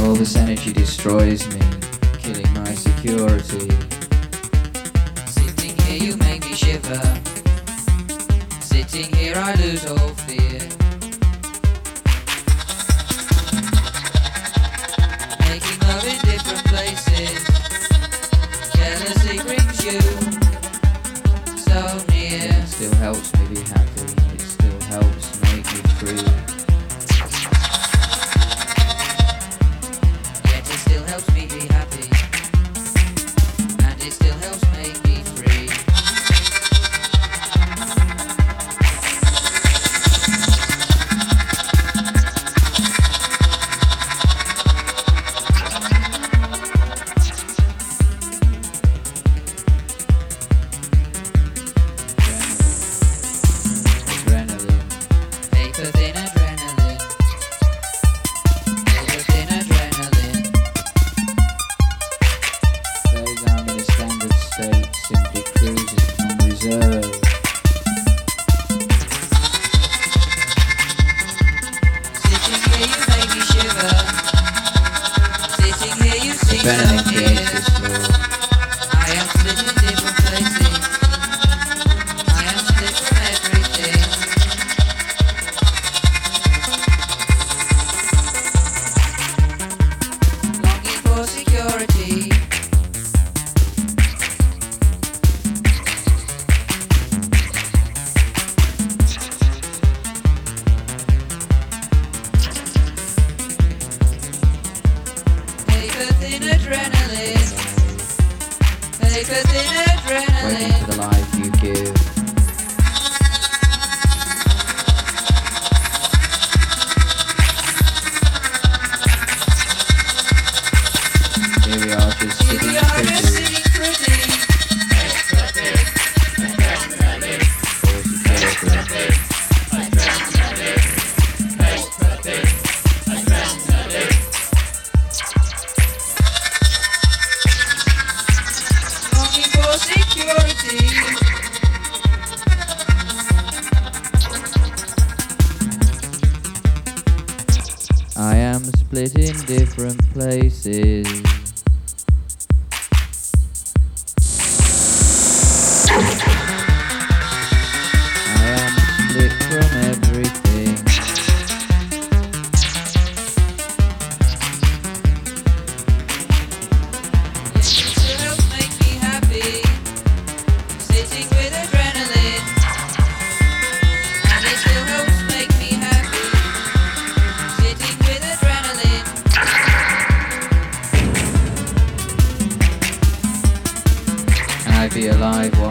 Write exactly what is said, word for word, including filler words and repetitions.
All this energy destroys me, killing my security. Sitting here you make me shiver. Sitting here I lose all fear. Making love in different places. Jealousy brings you so near. It still helps me be happy, it still helps make me free. Yet it still helps me be happy. And it still helps make me free. Adrenaline, Paper thin adrenaline. Paper thin adrenaline. days I'm in a standard state, simply cruising on reserve. Sitting here you make me shiver. Sitting here you seem so Adrenaline near. creates this law. I am split in different places. I am split from everything. Longing for security. Paper thin adrenaline. Paper thin Waiting adrenaline. for the life you give. Here we are just Here sitting we are just pretty sitting pretty. for security. Longing for security. I am split in different places. I am split from everything. It still helps make me happy. Sitting with adrenaline. And it still helps make me happy. Sitting with adrenaline. Can I be alive